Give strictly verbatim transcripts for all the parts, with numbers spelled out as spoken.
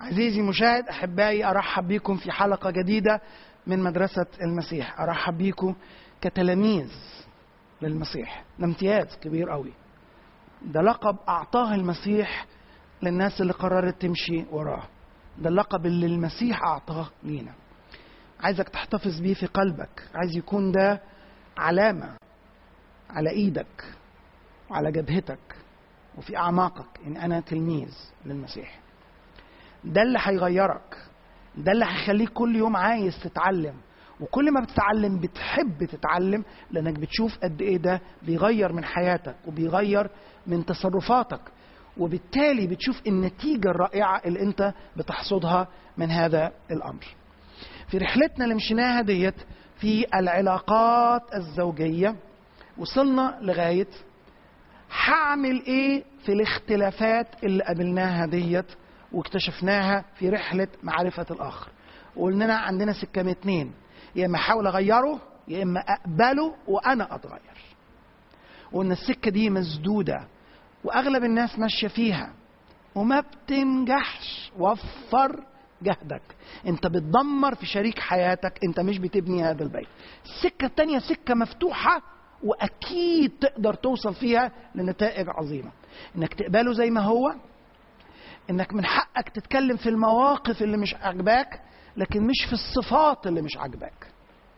عزيزي المشاهد، أحبائي، أرحب بكم في حلقة جديدة من مدرسة المسيح. أرحب بكم كتلاميذ للمسيح. ده امتياز كبير قوي، ده لقب أعطاه المسيح للناس اللي قررت تمشي وراه. ده اللقب اللي المسيح أعطاه لينا. عايزك تحتفظ بيه في قلبك، عايز يكون ده علامة على إيدك وعلى جبهتك وفي أعماقك إن أنا تلميذ للمسيح. ده اللي هيغيرك، ده اللي هيخليك كل يوم عايز تتعلم، وكل ما بتتعلم بتحب تتعلم، لأنك بتشوف قد إيه ده بيغير من حياتك وبيغير من تصرفاتك، وبالتالي بتشوف النتيجة الرائعة اللي أنت بتحصدها من هذا الأمر. في رحلتنا اللي مشيناها ديت في العلاقات الزوجية وصلنا لغاية هعمل إيه في الاختلافات اللي قابلناها ديت واكتشفناها في رحلة معرفة الآخر. وقلنا عندنا سكة من اتنين، يا إما أحاول أغيره يا إما أقبله وأنا أتغير. وإن السكة دي مسدودة وأغلب الناس ماشية فيها وما بتنجحش. وفر جهدك، أنت بتدمر في شريك حياتك، أنت مش بتبني هذا البيت. السكة التانية سكة مفتوحة وأكيد تقدر توصل فيها لنتائج عظيمة. إنك تقبله زي ما هو، إنك من حقك تتكلم في المواقف اللي مش عجباك لكن مش في الصفات اللي مش عجباك.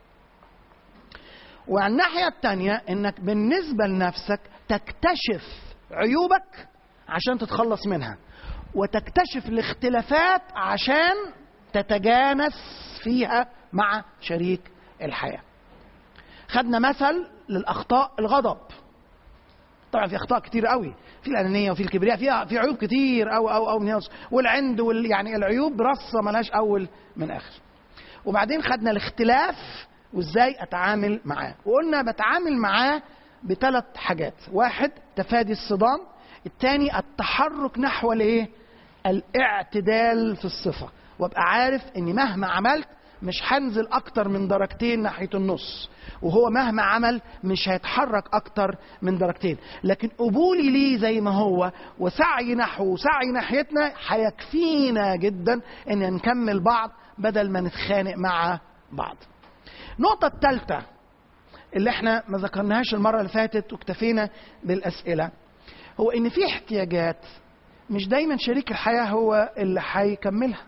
وعلى الناحية التانية إنك بالنسبة لنفسك تكتشف عيوبك عشان تتخلص منها، وتكتشف الاختلافات عشان تتجانس فيها مع شريك الحياة. خدنا مثل للأخطاء الغضب. طبعا في أخطاء كتير قوي، في الأنانية وفي الكبرياء، فيها في عيوب كتير أو أو أو والعند وال يعني العيوب رصة ملهاش أول من آخر. وبعدين خدنا الاختلاف وإزاي أتعامل معاه، وقلنا بتعامل معاه بثلاث حاجات. واحد، تفادي الصدام. الثاني، التحرك نحو الايه؟ الاعتدال في الصفة، وابقى عارف اني مهما عملت مش هنزل اكتر من درجتين ناحية النص، وهو مهما عمل مش هيتحرك اكتر من درجتين، لكن قبولي ليه زي ما هو وسعي نحوه وسعي ناحيتنا هيكفينا جدا ان نكمل بعض بدل ما نتخانق مع بعض. النقطة الثالثة اللي احنا ما ذكرناهاش المرة اللي فاتت واكتفينا بالأسئلة، هو ان في احتياجات مش دايما شريك الحياة هو اللي هيكملها.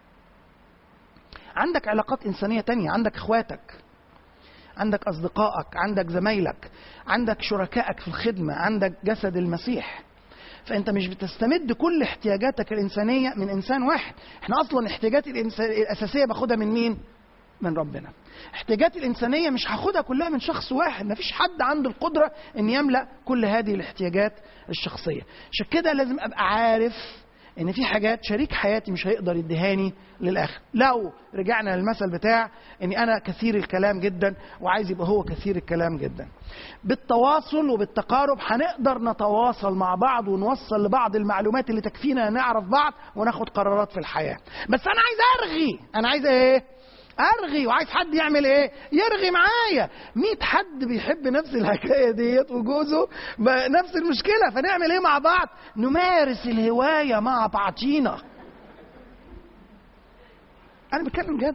عندك علاقات إنسانية تانية، عندك اخواتك، عندك أصدقائك، عندك زمايلك، عندك شركائك في الخدمة، عندك جسد المسيح. فأنت مش بتستمد كل احتياجاتك الإنسانية من إنسان واحد. احنا أصلا احتياجاتي الأساسية باخدها من مين؟ من ربنا. احتياجاتي الإنسانية مش هاخدها كلها من شخص واحد، مفيش حد عنده القدرة ان يملأ كل هذه الاحتياجات الشخصية. عشان كده لازم ابقى عارف ان في حاجات شريك حياتي مش هيقدر يديهاني للآخر. لو رجعنا للمثل بتاع اني انا كثير الكلام جدا وعايز يبقى هو كثير الكلام جدا، بالتواصل وبالتقارب هنقدر نتواصل مع بعض ونوصل لبعض المعلومات اللي تكفينا نعرف بعض وناخد قرارات في الحياة. بس انا عايز ارغي، انا عايز ايه؟ ارغي. وعايز حد يعمل ايه؟ يرغي معايا. مئة حد بيحب نفس الحكايه ديت وجوزه نفس المشكله، فنعمل ايه مع بعض؟ نمارس الهوايه مع بعضينا. انا بتكلم جد.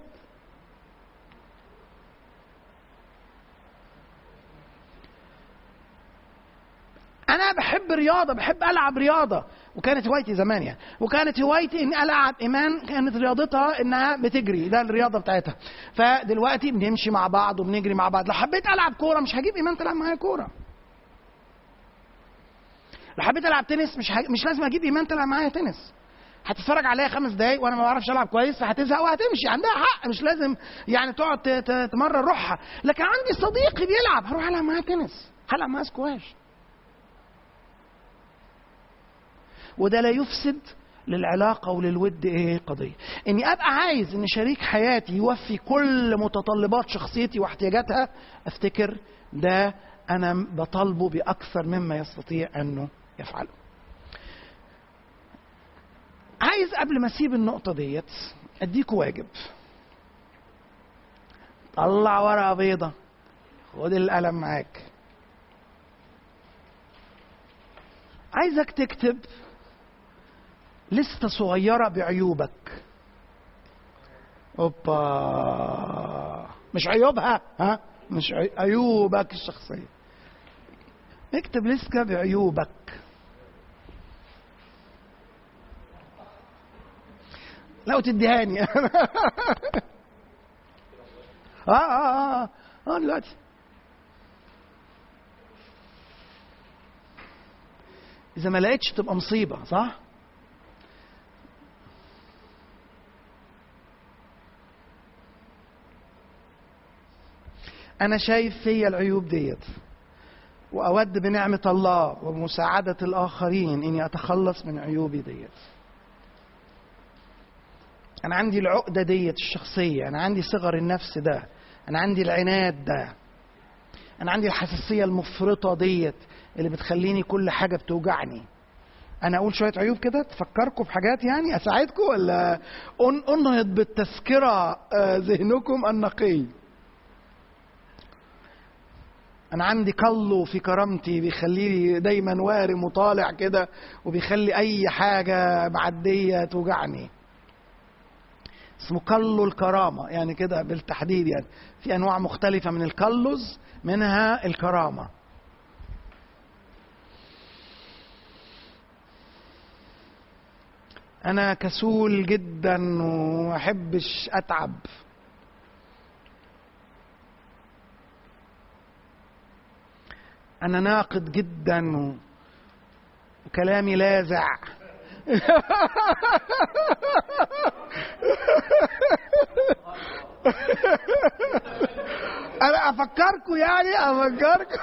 انا بحب رياضه، بحب العب رياضه، وكانت هوايتي زمان يعني، وكانت هوايتي اني العب. ايمان كانت رياضتها انها بتجري، ده الرياضه بتاعتها. فدلوقتي بنمشي مع بعض وبنجري مع بعض. لو حبيت العب كوره مش هجيب ايمان تلعب معايا كوره. لو حبيت العب تنس مش هج... مش لازم اجيب ايمان تلعب معايا تنس. هتتفرج عليها خمس دقايق وانا ما بعرفش العب كويس فهتزهق وهتمشي. عندها حق، مش لازم يعني تقعد تمرن روحها. لكن عندي صديقي بيلعب، هروح العب معاه تنس، هلعب معاه سكواش. وده لا يفسد للعلاقة وللود ايه قضية. اني ابقى عايز ان شريك حياتي يوفي كل متطلبات شخصيتي واحتياجاتها، افتكر ده انا بطالبه باكثر مما يستطيع انه يفعله. عايز قبل ما اسيب النقطة ديت اديكوا واجب. طلع ورقة بيضة، خد القلم معاك. عايزك تكتب لستة صغيرة بعيوبك. اوبا، مش عيوبها، ها، مش عيوبك الشخصية. اكتب لستة بعيوبك. لو تديهاني اه اه اه اه دلوقتي. اذا ما لقيتش تبقى مصيبة، صح؟ انا شايف فيا العيوب ديت، واود بنعمة الله ومساعدة الاخرين اني اتخلص من عيوبي ديت. انا عندي العقدة ديت الشخصية، انا عندي صغر النفس ده، انا عندي العناد ده، انا عندي الحساسية المفرطة ديت اللي بتخليني كل حاجة بتوجعني. انا اقول شوية عيوب كده تفكركم بحاجات، يعني اساعدكم، ولا انهض بالتذكرة ذهنكم النقي. انا عندي قلو في كرامتي بيخليني دايما وارم وطالع كده، وبيخلي اي حاجة معدية توجعني. اسمه قلو الكرامة، يعني كده بالتحديد. يعني في انواع مختلفة من القلوز، منها الكرامة. انا كسول جدا وما احبش اتعب. انا ناقد جدا وكلامي لاذع. انا افكركم، يعني افكركم.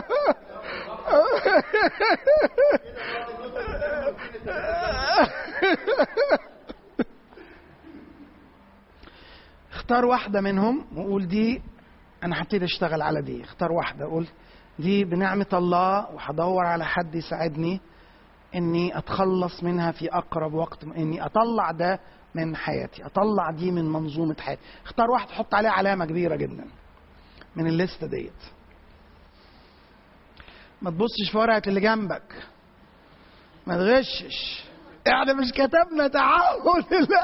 اختار واحدة منهم وقول دي انا هبتدي اشتغل على دي. اختار واحدة قول دي بنعمة الله، وهدور على حد يساعدني اني اتخلص منها في اقرب وقت، اني اطلع ده من حياتي، اطلع دي من منظومة حياتي. اختار واحد حط عليه علامة كبيرة جدا من الليستة ديت. ما تبصش في ورقة اللي جنبك، ما تغشش، احنا مش كتبنا تعاون.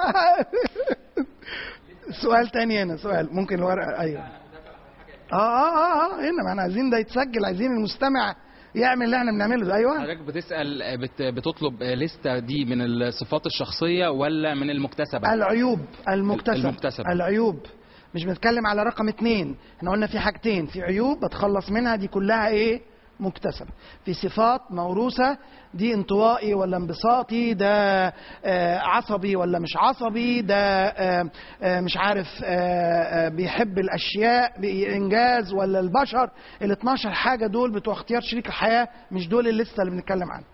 سؤال تاني هنا، سؤال ممكن الورقة. ايوه اه اه اه هنا، ما احنا عايزين ده يتسجل، عايزين المستمع يعمل اللي احنا بنعمله ده. ايوه حضرتك بتسأل بت بتطلب لستة دي من الصفات الشخصية ولا من المكتسبة؟ العيوب المكتسبة. المكتسبة. العيوب مش بنتكلم على رقم اتنين. احنا قلنا في حاجتين، في عيوب بتخلص منها، دي كلها ايه؟ مكتسبة. في صفات موروثة، دي انطوائي ولا انبساطي، ده آه عصبي ولا مش عصبي، ده آه آه مش عارف آه آه بيحب الاشياء بانجاز ولا البشر. ال اتناشر حاجة دول بتوع اختيار شريك الحياة، مش دول الليستة اللي بنتكلم عنها.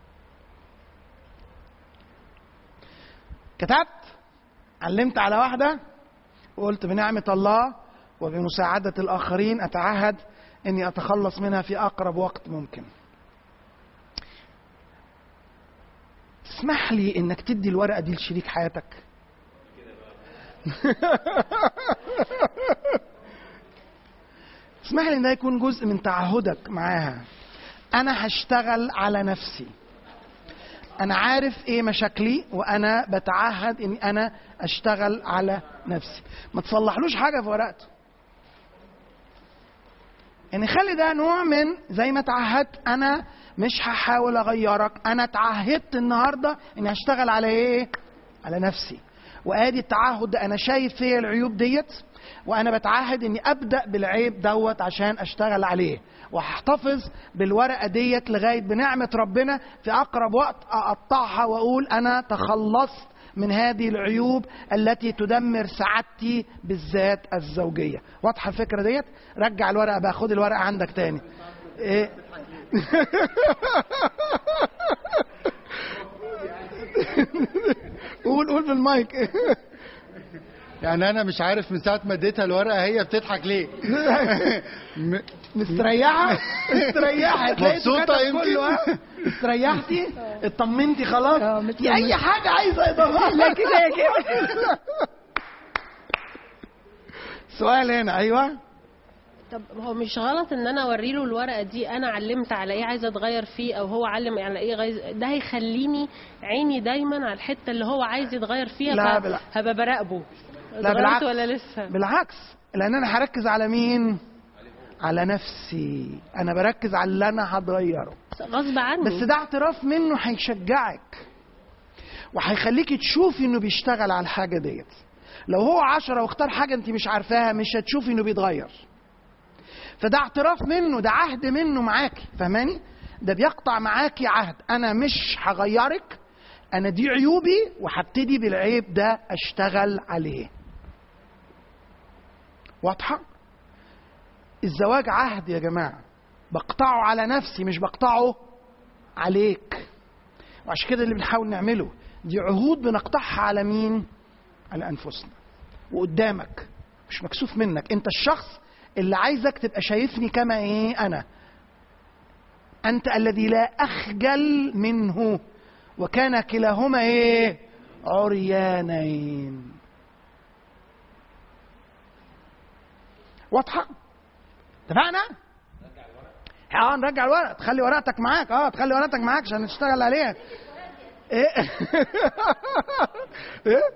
كتبت، علمت على واحدة وقلت بنعمة الله وبمساعدة الآخرين أتعهد أني أتخلص منها في أقرب وقت ممكن. تسمح لي أنك تدي الورقة دي لشريك حياتك؟ تسمح لي أن ده يكون جزء من تعهدك معاها. أنا هشتغل على نفسي، أنا عارف إيه مشاكلي، وأنا بتعهد إني أنا أشتغل على نفسي. ما تصلحلوش حاجة في ورقته، يعني خلي ده نوع من زي ما تعهدت. أنا مش هحاول أغيرك، أنا تعهدت النهاردة إني أشتغل على إيه؟ على نفسي. وآدي التعهد ده، أنا شايف فيا العيوب ديت، وأنا بتعهد إني أبدأ بالعيب دوت عشان أشتغل عليه، وهحتفظ بالورقة ديت لغاية بنعمة ربنا في أقرب وقت أقطعها وأقول أنا تخلصت من هذه العيوب التي تدمر سعادتي بالذات الزوجية. واضحة الفكرة ديت؟ رجع الورقة بقى، خد الورقة عندك تاني. إيه؟ قول قول في المايك. يعني انا مش عارف من ساعه ما اديتها الورقه هي بتضحك ليه. مستريحه مستريحه مبسوطه يمكن. استريحتي، اطمنتي خلاص. اي حاجه عايزه اضافه. لا كده يا كده. سؤال هنا. ايوه طب هو مش غلط ان انا اوري له الورقه دي انا علمت على ايه عايزه اتغير فيه، او هو علم على ايه غايز... ده هيخليني عيني دايما على الحته اللي هو عايز يتغير فيها، لا بلا. هبقى براقبه لا بالعكس ولا لسه؟ بالعكس، لان انا هركز على مين؟ على نفسي. انا بركز على اللي انا هتغيره غصب عني. بس ده اعتراف منه هيشجعك وهيخليكي تشوفي انه بيشتغل على الحاجه ديت. لو هو عشرة واختار حاجه انت مش عارفاها مش هتشوفي انه بيتغير. فده اعتراف منه، ده عهد منه معاكي، فهماني؟ ده بيقطع معاكي عهد، انا مش هغيرك، انا دي عيوبي وهبتدي بالعيب ده اشتغل عليه. واضحه؟ الزواج عهد يا جماعه، بقطعه على نفسي مش بقطعه عليك. وعشان كده اللي بنحاول نعمله دي عهود بنقطعها على مين؟ على انفسنا. وقدامك مش مكسوف منك، انت الشخص اللي عايزك تبقى شايفني كما ايه انا. انت الذي لا اخجل منه، وكان كلاهما ايه؟ عريانين. واضحه؟ اتفقنا؟ اه نرجع الورق، تخلي ورقتك معاك، اه تخلي ورقتك معاك عشان نشتغل عليها. ايه؟ ايه؟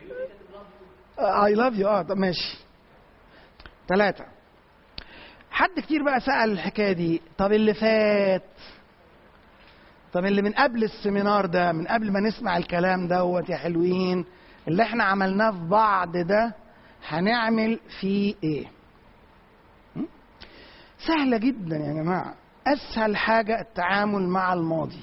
I love you. اه طب ماشي. ثلاثة. حد كتير بقى سأل الحكاية دي، طب اللي فات، طب اللي من قبل السيمينار ده، من قبل ما نسمع الكلام دوت يا حلوين، اللي احنا عملناه في بعض ده هنعمل فيه ايه؟ سهلة جدا يا جماعة. أسهل حاجة التعامل مع الماضي.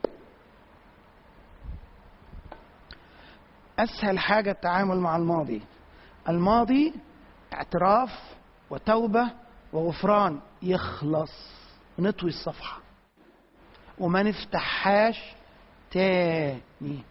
أسهل حاجة التعامل مع الماضي. الماضي اعتراف وتوبة وغفران، يخلص، نطوي الصفحة وما نفتحهاش تاني،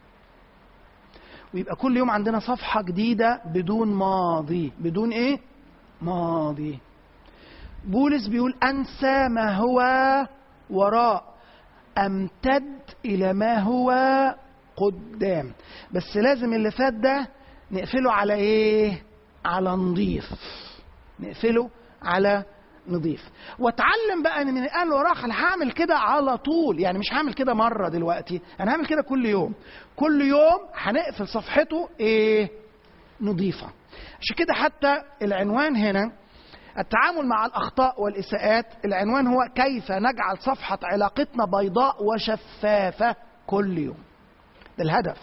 ويبقى كل يوم عندنا صفحة جديدة بدون ماضي. بدون ايه؟ ماضي. بولس بيقول أنسى ما هو وراء، أمتد إلى ما هو قدام. بس لازم اللي فات ده نقفله على إيه؟ على نضيف. نقفله على نضيف. واتعلم بقى ان من الان وراح انا هعمل كده على طول، يعني مش هعمل كده مره دلوقتي، انا هعمل كده كل يوم. كل يوم هنقفل صفحته ايه؟ نضيفه. عشان كده حتى العنوان هنا التعامل مع الأخطاء والإساءات، العنوان هو كيف نجعل صفحة علاقتنا بيضاء وشفافة كل يوم. ده الهدف.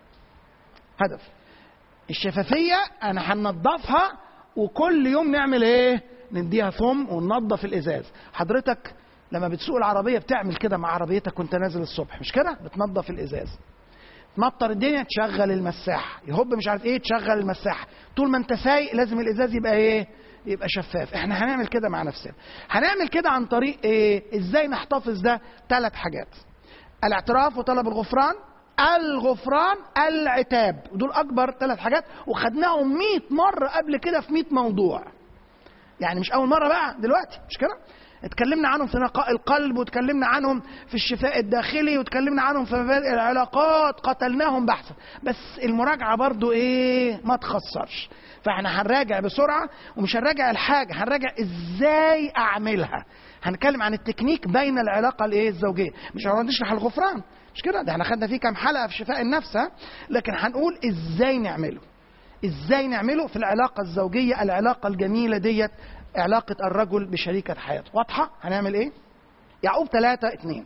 هدف الشفافية أنا هننضفها، وكل يوم نعمل إيه؟ نديها ثم وننضف الإزاز. حضرتك لما بتسوق العربية بتعمل كده مع عربيتك وانت نازل الصبح، مش كده؟ بتنضف الإزاز. تمطر الدنيا تشغل المساح، يهب مش عارف ايه تشغل المساح. طول ما انت سايق لازم الإزاز يبقى ايه؟ يبقى شفاف. احنا هنعمل كده مع نفسنا. هنعمل كده عن طريق ايه؟ ازاي نحتفظ ده؟ ثلاث حاجات: الاعتراف وطلب الغفران، الغفران، العتاب. ودول اكبر ثلاث حاجات، وخدناهم مئة مرة قبل كده في مئة موضوع. يعني مش اول مرة بقى دلوقتي، مش كده؟ اتكلمنا عنهم في نقاء القلب، واتكلمنا عنهم في الشفاء الداخلي، واتكلمنا عنهم في مبادئ العلاقات، قتلناهم بحثا. بس المراجعة برضو ايه؟ ما تخسرش. فاحنا هنراجع بسرعة، ومش هنراجع الحاجة، هنراجع ازاي اعملها. هنتكلم عن التكنيك بين العلاقة الايه؟ الزوجية. مش هنشرح الغفران، مش كده؟ ده احنا خدنا فيه كام حلقة في شفاء النفس، لكن هنقول ازاي نعمله. ازاي نعمله في العلاقة الزوجية، العلاقة الجميلة ديت، علاقة الرجل بشريكة حياته. واضحة؟ هنعمل ايه؟ يعقوب ثلاثة اثنين.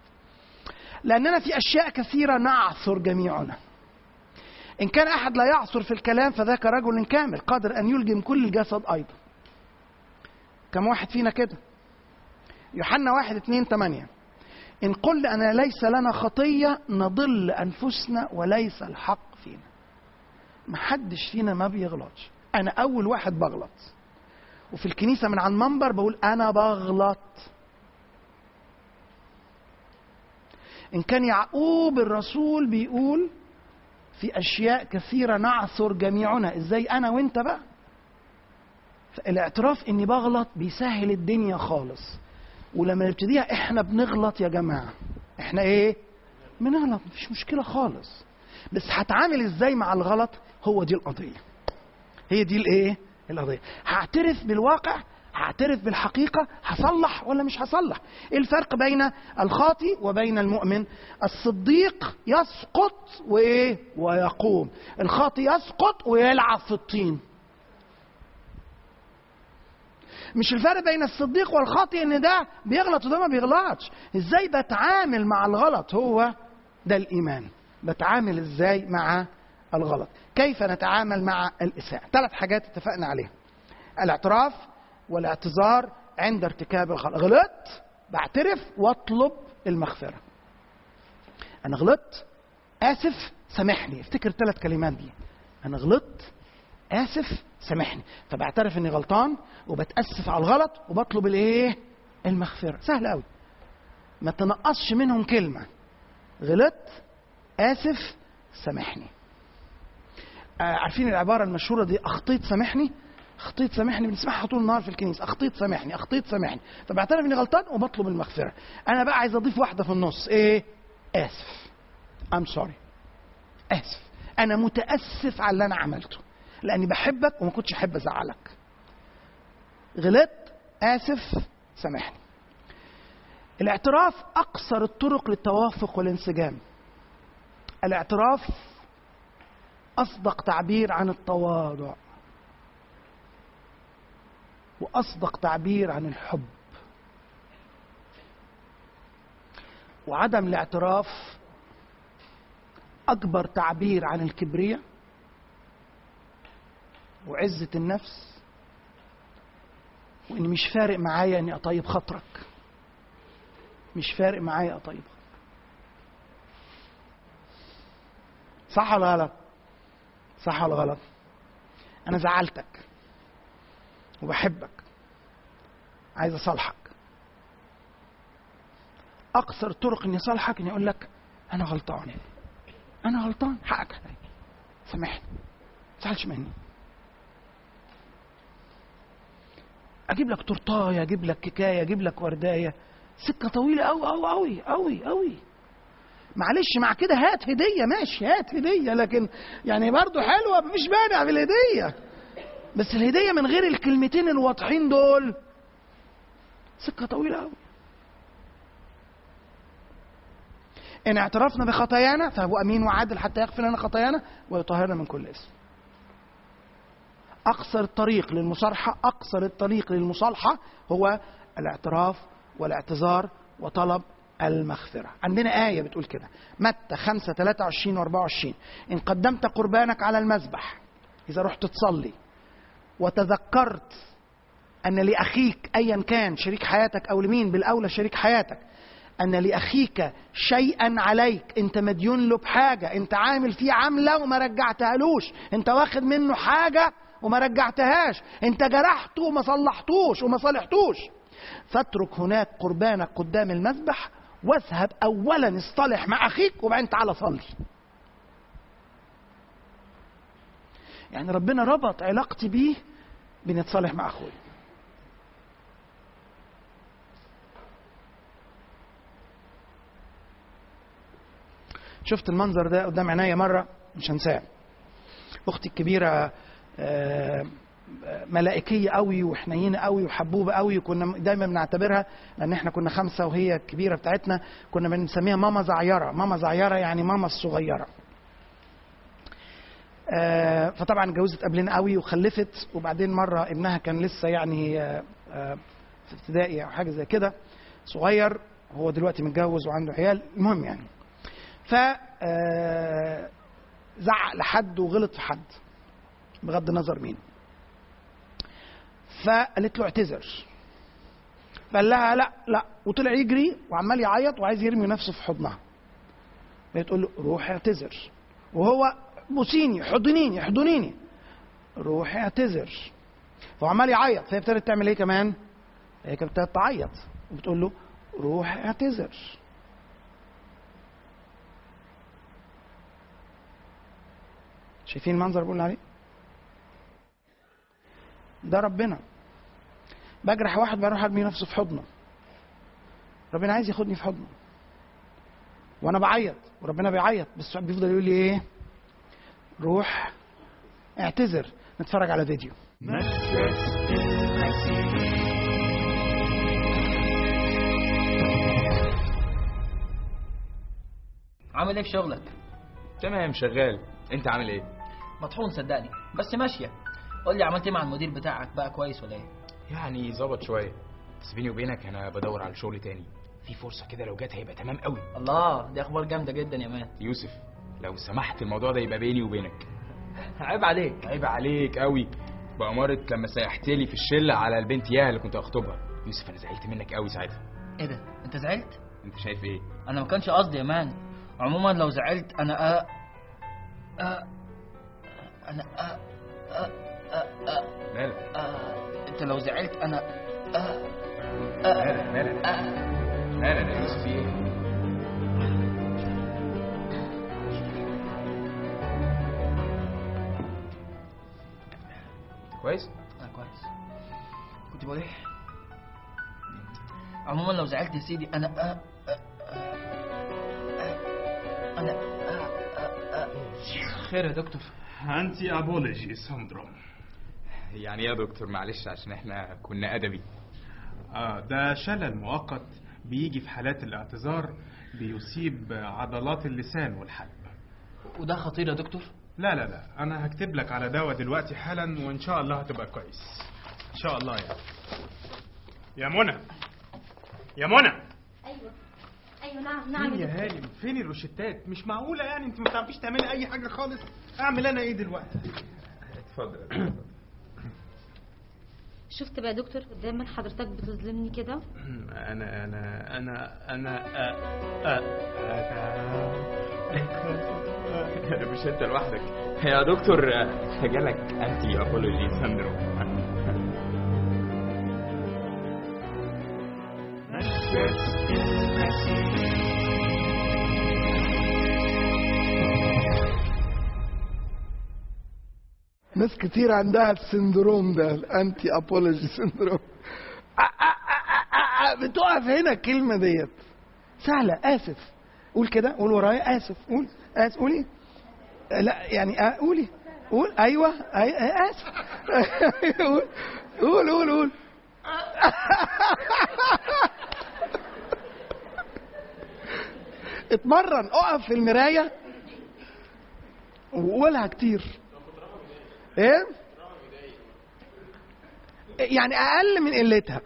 لأننا في أشياء كثيرة نعثر جميعنا. إن كان أحد لا يعثر في الكلام فذاك رجل كامل قادر أن يلجم كل الجسد أيضا. كم واحد فينا كده؟ يوحنا واحد اثنين ثمانية. إن قلنا أن ليس لنا خطية نضل أنفسنا وليس الحق فينا. محدش فينا ما بيغلطش. أنا أول واحد بغلط، وفي الكنيسة من على المنبر بقول أنا بغلط. إن كان يعقوب الرسول بيقول في أشياء كثيرة نعثر جميعنا، إزاي أنا وإنت بقى؟ الاعتراف إني بغلط بيسهل الدنيا خالص. ولما نبتديها إحنا بنغلط يا جماعة، إحنا إيه؟ بنغلط، مفيش مشكلة خالص. بس هتعامل إزاي مع الغلط؟ هو دي القضية. هي دي الإيه؟ القضية. هعترف بالواقع، هعترف بالحقيقة، هصلح ولا مش هصلح. ايه الفرق بين الخاطئ وبين المؤمن؟ الصديق يسقط وايه ويقوم، الخاطئ يسقط ويلعب في الطين. مش الفرق بين الصديق والخاطئ ان ده بيغلط وده ما بيغلطش، ازاي بتعامل مع الغلط هو ده الايمان. بتعامل ازاي مع الغلط؟ كيف نتعامل مع الاساءة؟ ثلاث حاجات اتفقنا عليها: الاعتراف والاعتذار عند ارتكاب الغلط. غلطت بعترف واطلب المغفرة. انا غلطت، اسف، سامحني. افتكر الثلاث كلمات دي: انا غلطت، اسف، سامحني. فبعترف اني غلطان وبتاسف على الغلط وبطلب الايه؟ المغفره. سهل قوي، ما تنقصش منهم كلمه. غلطت، اسف، سامحني. آه عارفين العباره المشهوره دي: اخطيت سامحني؟ اخطيت سامحني بنسمعها طول النهار في الكنيسه. اخطيت سامحني، اخطيت سامحني. فبعترف اني غلطان وبطلب المغفره. انا بقى عايز اضيف واحده في النص: ايه؟ اسف. ام سوري. اسف، انا متاسف على اللي انا عملته لاني بحبك وما كنتش احب ازعلك. غلطت، اسف، سامحني. الاعتراف اقصر الطرق للتوافق والانسجام. الاعتراف اصدق تعبير عن التواضع واصدق تعبير عن الحب. وعدم الاعتراف اكبر تعبير عن الكبرياء وعزة النفس، وإن مش فارق معايا إني أطيب خاطرك. مش فارق معايا أطيب خاطرك. صح ولا غلط؟ صح ولا غلط؟ أنا زعلتك وبحبك، عايز أصالحك. أقصر طرق إني أصالحك إني أقول لك أنا غلطان، أنا غلطان، حقك عليا، سامحني، ما تزعلش مني. اجيب لك تورتايه، اجيب لك كيكايه، اجيب لك وردايه، سكه طويله قوي قوي قوي قوي قوي. معلش مع كده هات هديه، ماشي هات هديه، لكن يعني برضه حلوه، مفيش مانع بالهديه، بس الهديه من غير الكلمتين الواضحين دول سكه طويله قوي. ان اعترفنا بخطايانا فهو امين وعادل حتى يغفر لنا خطايانا ويطهرنا من كل اسم. أقصر الطريق للمصالحة، أقصر الطريق للمصالحة هو الاعتراف والاعتذار وطلب المغفرة. عندنا آية بتقول كده، متى خمسة ثلاثة وعشرين وأربعة وعشرين: إن قدمت قربانك على المذبح، إذا رحت تصلي وتذكرت أن لأخيك أيا كان شريك حياتك أو لمين بالأولى شريك حياتك، أن لأخيك شيئا عليك، أنت مديون له بحاجة، أنت عامل فيه عملة وما رجعتهالوش، أنت واخد منه حاجة وما رجعتهاش، أنت جرحته وما صلحتوش وما صالحتوش، فاترك هناك قربانك قدام المذبح واذهب أولا اصطلح مع أخيك وبعدين تعالى صلي. يعني ربنا ربط علاقتي بيه بنتصالح مع أخوي. شفت المنظر ده قدام عينيا مرة مش هنساه. أختي الكبيرة ملائكية قوي وحنينة قوي وحبوبة قوي، وكنا دايما بنعتبرها، لأن احنا كنا خمسة وهي الكبيرة بتاعتنا، كنا بنسميها ماما زعيرة. ماما زعيرة يعني ماما الصغيرة. فطبعا اتجوزت قبلنا قوي وخلفت، وبعدين مرة ابنها كان لسه يعني في ابتدائي أو حاجة زي كده صغير، هو دلوقتي متجوز وعنده عيال. المهم يعني ف زعق لحد وغلط في حد بغض النظر مين، فقالت له اعتذر، فقال لها لا لا، وطلع يجري وعمال يعيط وعايز يرمي نفسه في حضنها. بتقول له روح اعتذر، وهو بوسيني حضنيني حضنيني، روح اعتذر، فهو عمال يعيط، فهي ابتدت تعمل ايه كمان؟ هي كانت ابتدت تعيط وبتقول له روح اعتذر. شايفين المنظر اللي بقول عليه؟ ده ربنا. بجرح واحد بروح ارمي نفسه في حضنه، ربنا عايز ياخدني في حضنه وانا بعيط وربنا بيعيط، بس بيفضل يقول لي ايه؟ روح اعتذر. نتفرج على فيديو. عامل ايه في شغلك؟ تمام شغال. انت عامل ايه؟ مطحون صدقني بس ماشيه. قول لي عملت ايه مع المدير بتاعك بقى، كويس ولا ايه؟ يعني ظبط شويه، بس بيني وبينك انا بدور على شغل تاني. في فرصه كده لو جت هيبقى تمام قوي. الله، دي اخبار جامده جدا يا مان. يوسف لو سمحت الموضوع ده يبقى بيني وبينك. عيب عليك. عيب عليك قوي بأمارة لما سيحت لي في الشله على البنت ياها اللي كنت اخطبها. يوسف انا زعلت منك قوي ساعتها. ايه ده؟ انت زعلت؟ انت شايف ايه؟ انا ما كانش قصدي يا مان. عموما لو زعلت انا أ... أ... انا أ... أ... أ... أ... مالك؟ أ... انت لو زعلت انا أ... أ... مالك مالك أ... مالك يا يوسف؟ ايه؟ كويس؟ انا كويس. كنت بقول ايه؟ عموما لو زعلت يا سيدي انا أ... أ... أ... انا أ... أ... أ... خير يا دكتور؟ انتي ابولوجي سندروم. يعني يا دكتور معلش عشان احنا كنا ادبي. اه ده شلل مؤقت بيجي في حالات الاعتذار، بيصيب عضلات اللسان والحلق. وده خطير يا دكتور؟ لا لا لا، انا هكتب لك على دواء دلوقتي حالا وان شاء الله هتبقى كويس ان شاء الله. يعني يا منى يا منى. ايوه ايوه نعم نعم. فين يا هانم؟ فين الروشتات؟ مش معقوله يعني انت ما تعرفيش تعملي اي حاجه خالص. اعمل انا ايه دلوقتي؟ اتفضل. شفت بقى يا دكتور دايما حضرتك بتظلمني كده. انا انا انا انا أ... أ... مش انت لوحدك يا دكتور، جالك انتي ابولوجي سندروم. ناس كتير عندها السندروم ده، الانتي ابولوجي سندروم. بتقف هنا الكلمه ديت سهله. اسف. قول كده، قول ورايا. اسف. قول اسف. قولي. لا يعني قولي. قول ايوه اي اسف. قول قول قول قول. اتمرن، اقف في المرايه وقولها كتير. ايه يعني اقل من قلتها.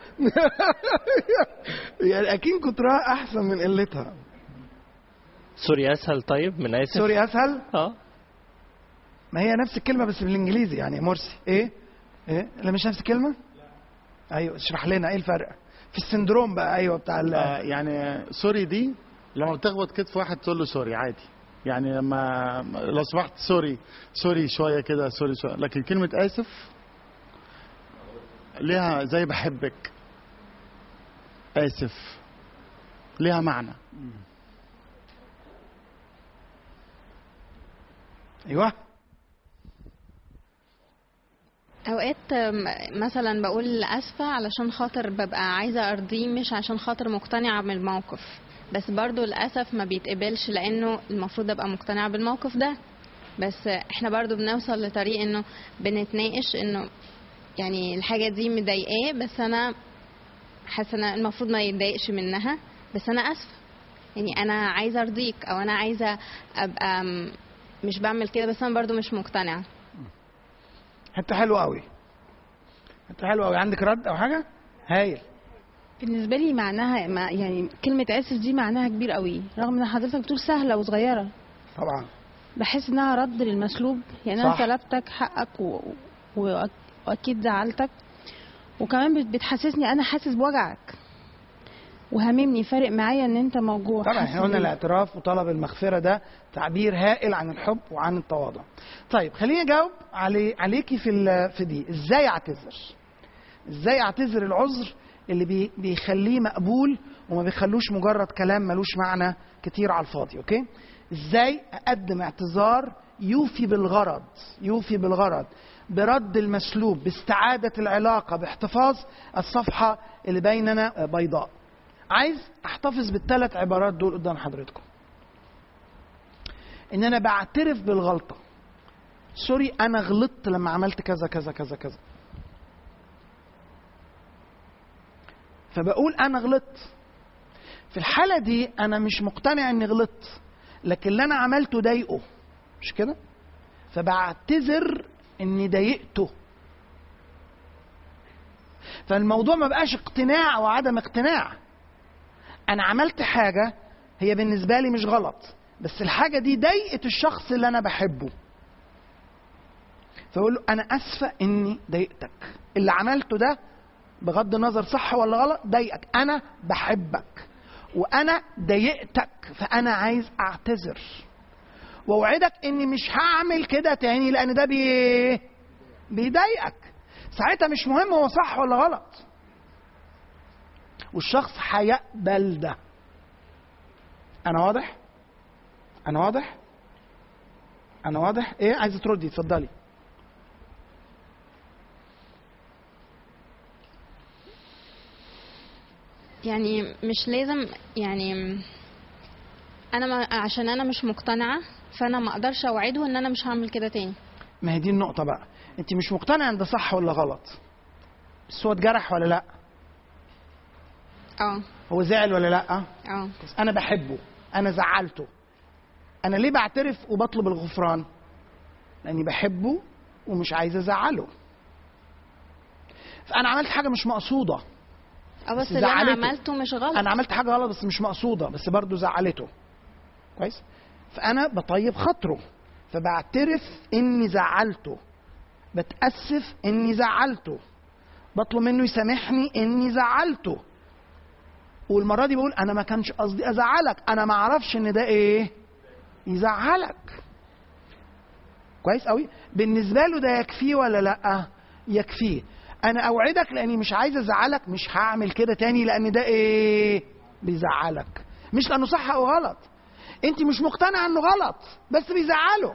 يعني اكيد كترها احسن من قلتها. سوري اسهل. طيب من اسف. سوري اسهل. اه ما هي نفس الكلمه بس بالانجليزي يعني. مرسي ايه ايه لا مش نفس الكلمه. ايوه اشرح لنا ايه الفرق في السندروم بقى. ايوه بتاع آه يعني سوري دي لما بتخبط كتف واحد تقول له سوري عادي. يعني لما لو سمحت سوري سوري شويه كده سوري شويه. لكن كلمه اسف ليها زي بحبك. اسف ليها معنى. ايوه. اوقات مثلا بقول اسفه علشان خاطر ببقى عايزه ارضيه، مش عشان خاطر مقتنعه بالموقف. بس برضو للاسف ما بيتقبلش لانه المفروض ابقى مقتنعه بالموقف ده. بس احنا برضو بنوصل لطريق انه بنتناقش انه يعني الحاجه دي مضايقاه، بس انا حاسه ان المفروض ما يتضايقش منها، بس انا اسفه. يعني انا عايزه ارضيك او انا عايزه ابقى مش بعمل كده، بس انا برضو مش مقتنعه. حته حلوه قوي. حته حلوه قوي. عندك رد او حاجه؟ هايل. بالنسبه لي معناها يعني كلمه اسف دي معناها كبير قوي، رغم ان حضرتك بتقول سهله وصغيره. طبعا بحس انها رد للمسلوب. يعني انا سلبتك حقك و... و... واكيد زعلتك، وكمان بتحسسني انا حاسس بوجعك وهممني فارق معايا ان انت موجوع. طبعا احنا قلنا الاعتراف وطلب المغفره ده تعبير هائل عن الحب وعن التواضع. طيب خليني اجاوب علي عليكي في في دي. ازاي اعتذر؟ ازاي اعتذر العذر اللي بي بيخليه مقبول وما بيخلوش مجرد كلام ملوش معنى كتير على الفاضي. اوكي؟ ازاي اقدم اعتذار يوفي بالغرض، يوفي بالغرض برد المسلوب، باستعاده العلاقه، باحتفاظ الصفحه اللي بيننا بيضاء. عايز احتفظ بالثلاث عبارات دول قدام حضرتكم. ان انا بعترف بالغلطه. سوري انا غلطت لما عملت كذا كذا كذا كذا. فبقول انا غلطت. في الحالة دي انا مش مقتنع اني غلطت، لكن اللي انا عملته ضايقه، مش كده؟ فبعتذر اني ضايقته. فالموضوع ما بقاش اقتناع وعدم اقتناع. انا عملت حاجة هي بالنسبة لي مش غلط، بس الحاجة دي ضايقت الشخص اللي انا بحبه، فاقول له انا اسفة اني ضايقتك، اللي عملته ده بغض النظر صح ولا غلط ضايقك، انا بحبك وانا ضايقتك، فانا عايز اعتذر واوعدك اني مش هعمل كده تاني، لان ده بي بيضايقك. ساعتها مش مهم هو صح ولا غلط، والشخص هيقبل ده. انا واضح؟ انا واضح؟ انا واضح؟ ايه عايزه تردي؟ اتفضلي. يعني مش لازم، يعني انا ما عشان انا مش مقتنعه فانا ما اقدرش اوعده ان انا مش هعمل كده تاني. ما هي دي النقطه بقى، انت مش مقتنعه ان ده صح ولا غلط، بس هو اتجرح ولا لا؟ اه. هو زعل ولا لا؟ اه. انا بحبه، انا زعلته، انا ليه بعترف وبطلب الغفران؟ لاني بحبه ومش عايز ازعله. فانا عملت حاجه مش مقصوده، اه بس اللي انا عملته مش غلط. انا عملت حاجه غلط بس مش مقصوده، بس برضو زعلته. كويس؟ فانا بطيب خاطره، فبعترف اني زعلته، بتاسف اني زعلته، بطلب منه يسامحني اني زعلته، والمره دي بقول انا ما كانش قصدي ازعلك، انا ما اعرفش ان ده ايه يزعلك. كويس قوي؟ بالنسبه له ده يكفيه ولا لا؟ يكفيه. انا اوعدك لاني مش عايز ازعلك مش هعمل كده تاني، لان ده ايه بيزعلك، مش لانه صح او غلط. انت مش مقتنعه انه غلط بس بيزعله.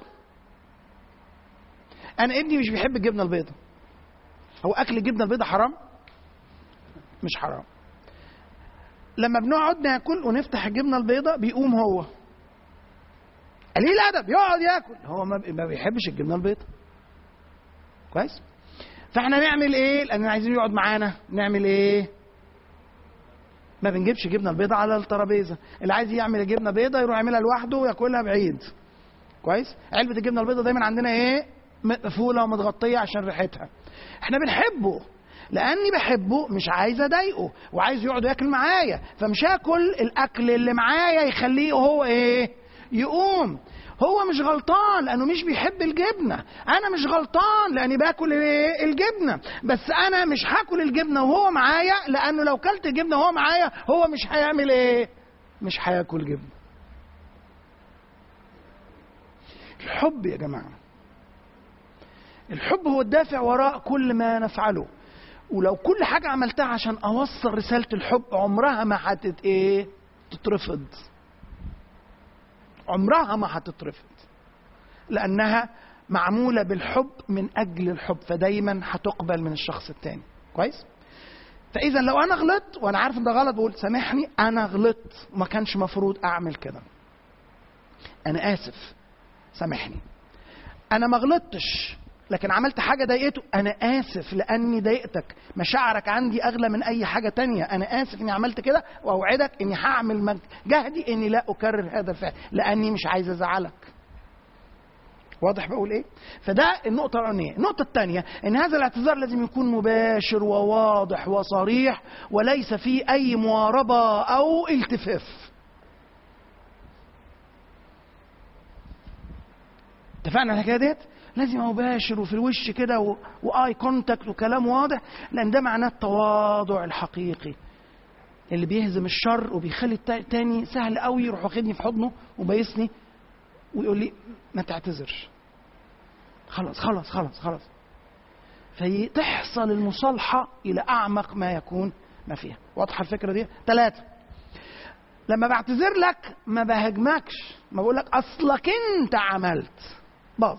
انا ابني مش بيحب الجبنه البيضاء. هو اكل الجبنه البيضاء حرام؟ مش حرام. لما بنقعد ناكل ونفتح الجبنه البيضاء بيقوم هو قليل الادب يقعد ياكل، هو ما بيحبش الجبنه البيضاء. كويس؟ فاحنا نعمل ايه؟ لاننا عايزين يقعد معانا، نعمل ايه؟ ما بنجيبش جبنه البيضاء على الترابيزه، اللي عايز يعمل الجبنه بيضاء يروح يعملها لوحده وياكلها بعيد. كويس؟ علبه الجبنه البيضاء دايما عندنا ايه؟ مقفوله ومتغطيه عشان ريحتها. احنا بنحبه، لاني بحبه مش عايز اضايقه وعايز يقعد ياكل معايا، فمش هاكل الاكل اللي معايا يخليه هو ايه؟ يقوم. هو مش غلطان لانه مش بيحب الجبنه، انا مش غلطان لاني باكل ايه؟ الجبنه، بس انا مش هاكل الجبنه وهو معايا، لانه لو كلت الجبنه وهو معايا هو مش هيعمل ايه؟ مش هياكل جبنه. الحب يا جماعه، الحب هو الدافع وراء كل ما نفعله، ولو كل حاجه عملتها عشان اوصل رساله الحب عمرها ما هتت ايه؟ تترفض. عمرها ما هتترفض، لأنها معمولة بالحب من أجل الحب، فدايما هتقبل من الشخص التاني. كويس؟ فإذا لو أنا غلطت وأنا عارف إن ده غلط بقول سامحني أنا غلطت وما كانش مفروض أعمل كده، أنا آسف سامحني. أنا ما غلطتش لكن عملت حاجة ضايقته، أنا آسف لأني ضايقتك، مشاعرك عندي أغلى من أي حاجة تانية، أنا آسف إني عملت كده وأوعدك إني هعمل جهدي إني لا أكرر هذا الفعل لأني مش عايز أزعلك. واضح بقول إيه؟ فده النقطة الأولانية. النقطة الثانية إن هذا الاعتذار لازم يكون مباشر وواضح وصريح وليس فيه أي مواربة أو التفاف. اتفقنا على الحكاية ديت؟ لازم مباشر وفي الوش كده واي كونتاكت وكلام واضح، لان ده معناه التواضع الحقيقي اللي بيهزم الشر وبيخلي التاني سهل قوي يروح واخدني في حضنه وبايسني ويقول لي ما تعتذرش، خلاص خلاص خلاص خلاص، فتحصل المصالحه الى اعمق ما يكون ما فيها. واضحه الفكره دي؟ ثلاثه، لما بعتذر لك ما بهاجمكش، ما بقول لك اصلك انت عملت باظ،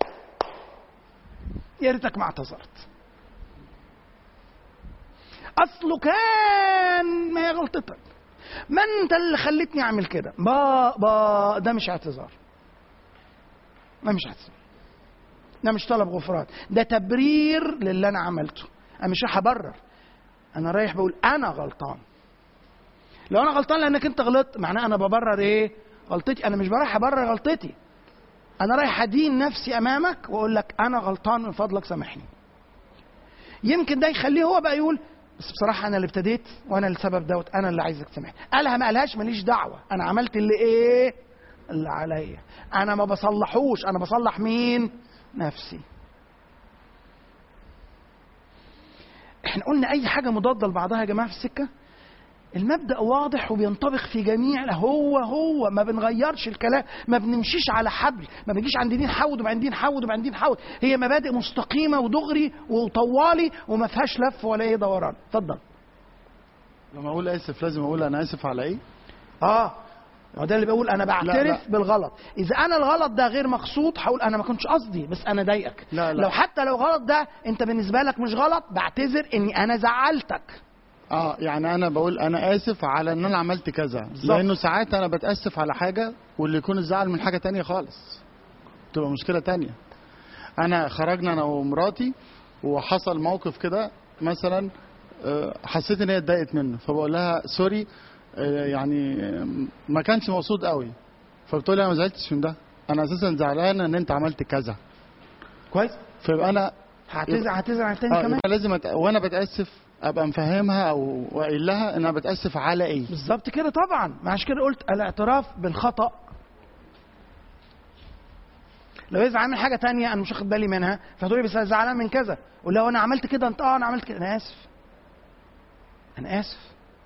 يا ريتك ما اعتذرت، اصله كان ما هي غلطتك، ما انت اللي خلتني اعمل كده، با با ده مش اعتذار، ده مش اعتذار، ده مش طلب غفران، ده تبرير للي انا عملته. انا مش راح ابرر، انا رايح بقول انا غلطان. لو انا غلطان لانك انت غلطت معناه انا ببرر ايه غلطتي. انا مش رايح ابرر غلطتي، انا رايح ادين نفسي امامك واقول لك انا غلطان من فضلك سامحني. يمكن ده يخليه هو بقى يقول بس بصراحه انا اللي ابتديت وانا السبب دوت، انا اللي عايزك تسامحني. قالها ما قالهاش ماليش دعوه، انا عملت اللي ايه اللي عليا، انا ما بصلحوش، انا بصلح مين؟ نفسي. احنا قلنا اي حاجه مضاده لبعضها يا جماعه في السكه، المبدأ واضح وبينطبق في جميع، هو هو ما بنغيرش الكلام، ما بنمشيش على حبل، ما بنجيش عند دين حود وبعدين دين حود وبعدين دين حود، هي مبادئ مستقيمة ودغري وطوالي وما فيهاش لف ولا ايه دوران. اتفضل. لما اقول اسف لازم اقول انا اسف على ايه؟ اه ده اللي بقول انا بعترف لا لا. بالغلط. اذا انا الغلط ده غير مقصود هقول انا ما كنتش قصدي بس انا ضايقك. لا لا. لو حتى لو غلط ده انت بالنسبة لك مش غلط بعتذر اني انا زعلتك. اه يعني انا بقول انا اسف على ان انا عملت كذا، لانه ساعات انا بتاسف على حاجه واللي يكون الزعل من حاجه تانية خالص تبقى مشكله تانية. انا خرجنا انا ومراتي وحصل موقف كده مثلا حسيت ان هي اتضايقت منه، فبقول لها سوري يعني ما كانش مقصود قوي، فبتقول لي انا ما زعلتش من ده، انا اساسا زعلانه ان انت عملت كذا. كويس. فيبقى انا هتزعل هتزعل على التاني آه كمان. لازم أت... وانا بتاسف ابقى مفهمها او قايل لها ان انا بتاسف على ايه بالظبط كده. طبعا ما عشان كده قلت الاعتراف بالخطا. لو اذا عامل حاجه تانية انا مش واخد بالي منها فتقول لي بس انا زعلان من كذا، ولو انا عملت كده انت اه انا عملت كده انا اسف انا اسف.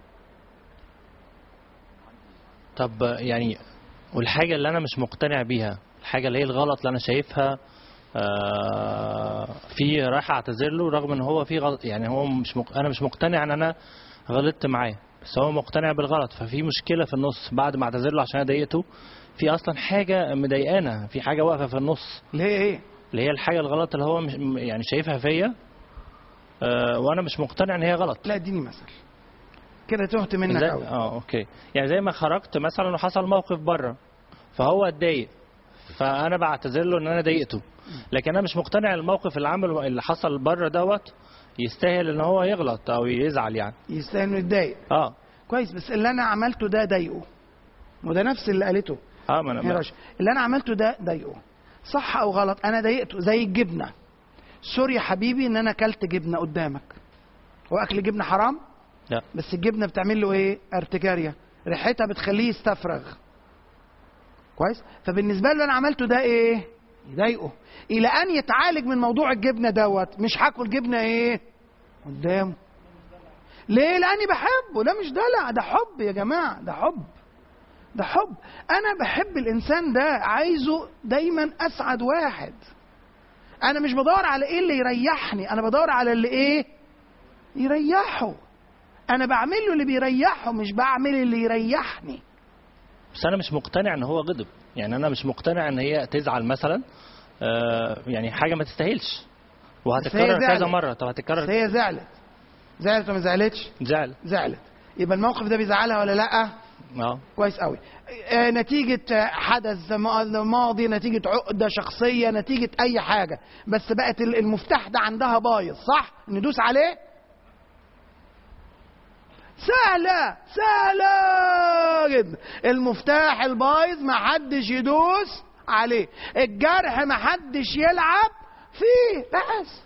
طب يعني والحاجه اللي انا مش مقتنع بيها، الحاجه اللي هي الغلط اللي انا شايفها آه في رايح اعتذر له رغم ان هو في غلط، يعني هو مش مق... انا مش مقتنع ان انا غلطت معاه بس هو مقتنع بالغلط، ففي مشكله في النص بعد ما اعتذر له عشان انا ضايقته، في اصلا حاجه مضايقانا، في حاجه واقفه في النص اللي هي ايه؟ اللي هي الحاجه الغلط اللي هو مش يعني شايفها فيا آه وانا مش مقتنع ان هي غلط. لا اديني مثل كده تهت منك قوي. اه اوكي. يعني زي ما خرجت مثلا وحصل موقف بره فهو اتضايق فانا بعتذر له ان انا ضايقته، لكن انا مش مقتنع الموقف اللي عمله اللي حصل بره دوت يستاهل ان هو يغلط او يزعل، يعني يستاهل انه يتضايق. اه كويس. بس اللي انا عملته ده ضايقه، وده نفس اللي قالته. اه ما انا اللي انا عملته ده ضايقه صح او غلط انا ضايقته. زي الجبنه، سوري يا حبيبي ان انا اكلت جبنه قدامك. هو اكل جبنه حرام؟ لا. بس الجبنه بتعمل له ايه؟ ارتجاريه، ريحتها بتخليه يستفرغ. كويس. فبالنسبه له انا عملته ده ايه؟ يضايقه الى ان يتعالج من موضوع الجبنه دوت. مش هاكل جبنه ايه قدامه. ليه؟ لاني بحبه. ده مش دلع، ده حب يا جماعه، ده حب ده حب. انا بحب الانسان ده، عايزه دايما اسعد واحد. انا مش بدور على ايه اللي يريحني، انا بدور على اللي ايه يريحه. انا بعمل له اللي بيريحه مش بعمل اللي يريحني. بس انا مش مقتنع ان هو غضب، يعني انا مش مقتنع ان هي تزعل مثلا آه يعني حاجه ما تستاهلش وهتتكرر كذا مره. طب هتتكرر. هي زعلت زعلت ولا ما زعلتش؟ زعلت زعلت. يبقى الموقف ده بيزعلها ولا لا؟ اه كويس قوي. آه نتيجه حدث ماضي، نتيجه عقده شخصيه، نتيجه اي حاجه، بس بقت المفتاح ده عندها بايظ، صح؟ ندوس عليه. سهلة سهلة جدا. المفتاح البايظ ما حدش يدوس عليه، الجرح ما حدش يلعب فيه بس.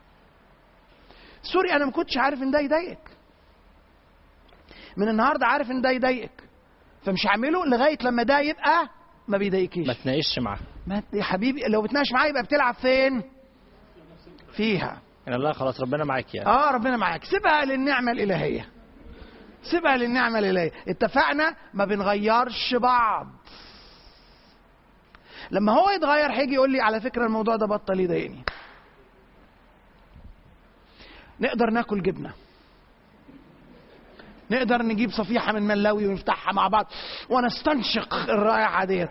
سوري انا ما كنتش عارف ان ده يضايقك، من النهارده عارف ان ده يضايقك، فمش هعمله لغايه لما ده يبقى ما بيضايقكيش. ما تناقشش معاه. ما يا حبيبي لو بتناقش معاه يبقى بتلعب فين؟ فيها. يعني لا خلاص ربنا معاك يعني. اه ربنا معاك. سيبها للنعمه الالهيه، سيبها للنعمة الإلهية. اتفقنا ما بنغيرش بعض. لما هو يتغير هيجي يقول لي على فكرة الموضوع ده بطل يضايقني. نقدر ناكل جبنة، نقدر نجيب صفيحة من ملاوي ونفتحها مع بعض ونستنشق الرائحة ديت.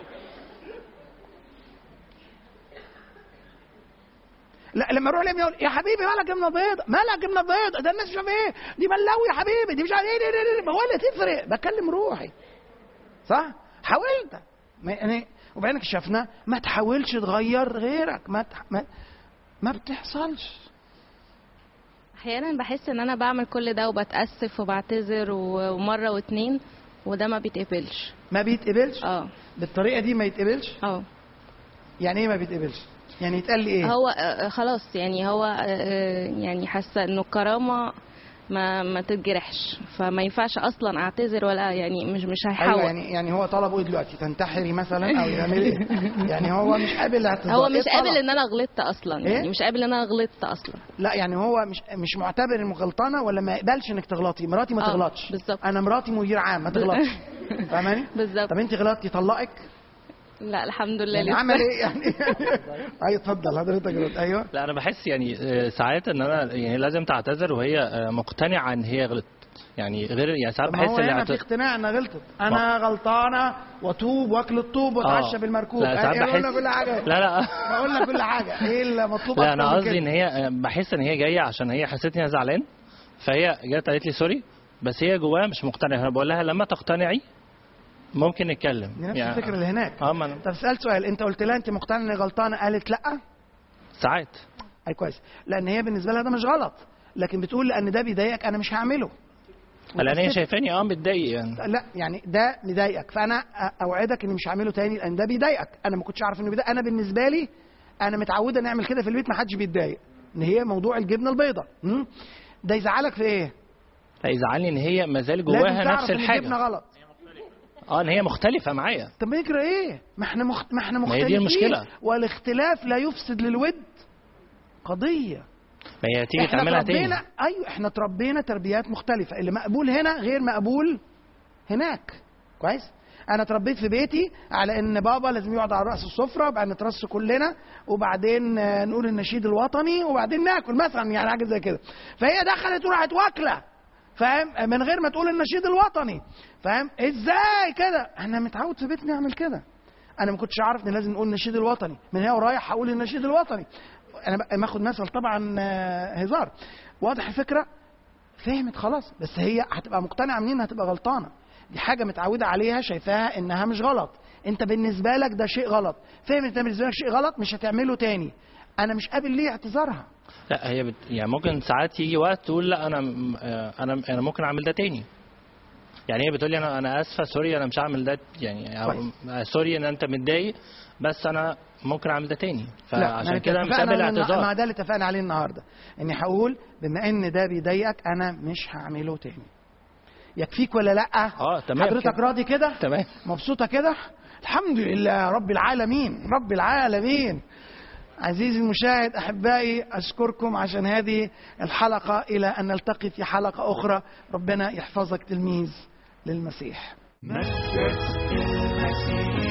لا لما اروح لابني اقول يا حبيبي مالك جبنه بيضاء، مالك جبنه بيضاء، ده الناس مش ايه دي ملاوي يا حبيبي، دي مش عارف ايه، ما ولا تفرق، بكلم روحي صح. حاولت يعني وبعدين اكتشفنا ما تحاولش تغير غيرك، ما تح... ما, ما بتحصلش. احيانا بحس ان انا بعمل كل ده وبتاسف وبعتذر ومره واتنين وده ما بيتقبلش. ما بيتقبلش؟ اه. بالطريقه دي ما يتقبلش؟ اه. يعني ايه ما بيتقبلش؟ يعني يتقال لي ايه؟ هو آه خلاص يعني هو آه يعني حاسه انه الكرامه ما ما تتجرحش، فما ينفعش اصلا اعتذر ولا يعني مش مش هيحاول. أيوة يعني يعني هو طلبه ايه دلوقتي؟ تنتحري مثلا او يعمل ايه؟ يعني هو مش قابل الاعتذار. هو مش إيه قابل ان انا غلطت اصلا. إيه؟ يعني مش قابل ان انا غلطت اصلا. لا يعني هو مش مش معتبر انه غلطانه، ولا ما يقبلش انك تغلطي؟ مراتي ما تغلطش. بالظبط. انا مراتي مدير عام ما تغلطش. فاهماني؟ بالظبط. طب انت غلطتي يطلقك؟ لا الحمد لله. يعني عمل ايه يعني؟ ايوه اتفضل حضرتك غلط. ايوه. لا انا بحس يعني ساعات ان انا يعني لازم تعتذر وهي مقتنعه ان هي غلطت. يعني غير يعني ساعات بحس ان هنا في اقتناع انها غلطت. انا غلطانه واتوب واكل الطوب واتعشى بالمركوب. لا ساعات بحس كل حاجه. لا لا بقول لك كل حاجه. ايه المطلوب؟ لا انا قصدي ان هي بحس ان هي جايه عشان هي حسيتني انا زعلان، فهي جت قالت لي سوري، بس هي جواها مش مقتنعه. انا بقول لها لما تقتنعي ممكن نتكلم. نفس يعني الفكره اللي هناك. اه أنا... طب سألت سؤال، انت قلت لها انت مقتنعه اني غلطانه، قالت لا؟ ساعات. اي كويس، لان هي بالنسبه لها ده مش غلط، لكن بتقول لان ده بيضايقك انا مش هعمله. لان هي شايفاني اه متضايق يعني. لا يعني ده مضايقك، فانا اوعدك اني مش هعمله تاني لان ده بيضايقك. انا ما كنتش اعرف انه بيضايق. انا بالنسبه لي انا متعوده نعمل كده في البيت، ما حدش بيتضايق. ان هي موضوع الجبنه البيضاء ده يزعلك في ايه؟ لا يزعلني ان هي ما زال جواها نفس الحاجه. الجبنه غلط. اه ان هي مختلفه معايا. طب ما يجرى ايه؟ ما احنا مخت... ما احنا مختلفين. ما هي دي المشكله. والاختلاف لا يفسد للود قضيه. ما هي تيجي تعملها تاني. ايوه احنا تربينا تربيات مختلفه، اللي مقبول هنا غير مقبول هناك. كويس؟ انا اتربيت في بيتي على ان بابا لازم يقعد على راس السفره وبعدين نترص كلنا وبعدين نقول النشيد الوطني وبعدين ناكل مثلا، يعني حاجه زي كده. فهي دخلت وراحت واكله، فاهم؟ من غير ما تقول النشيد الوطني، فاهم؟ ازاي كده؟ انا متعود في بيتنا اعمل كده. انا ما كنتش عارف ان لازم نقول النشيد الوطني، من هنا ورايح هقول النشيد الوطني. انا باخد مثل طبعا هزار. واضح الفكره؟ فهمت خلاص، بس هي هتبقى مقتنعه منين هتبقى غلطانه. دي حاجه متعوده عليها، شايفاها انها مش غلط. انت بالنسبه لك ده شيء غلط، فهمت انت بالنسبه لك شيء غلط مش هتعمله تاني. انا مش قابل ليه اعتذارها. لا هي بت... يعني ممكن ساعات يجي وقت تقول لا انا انا انا ممكن اعمل ده تاني. يعني هي بتقول لي انا انا اسفه سوري انا مش هعمل ده يعني سوري ان انت متضايق بس انا ممكن اعمل ده تاني. فعشان كده مش قابل اعتذار. ما ده اللي اتفقنا عليه النهارده، اني هقول بما ان ده بيضايقك انا مش هعمله تاني. يكفيك ولا لا؟ اه تمام. حضرتك راضي كده؟ تمام. مبسوطه كده؟ الحمد لله رب العالمين رب العالمين. عزيزي المشاهد احبائي اشكركم عشان هذه الحلقه، الى ان نلتقي في حلقه اخرى. ربنا يحفظك تلميذ للمسيح. مجد المسيح.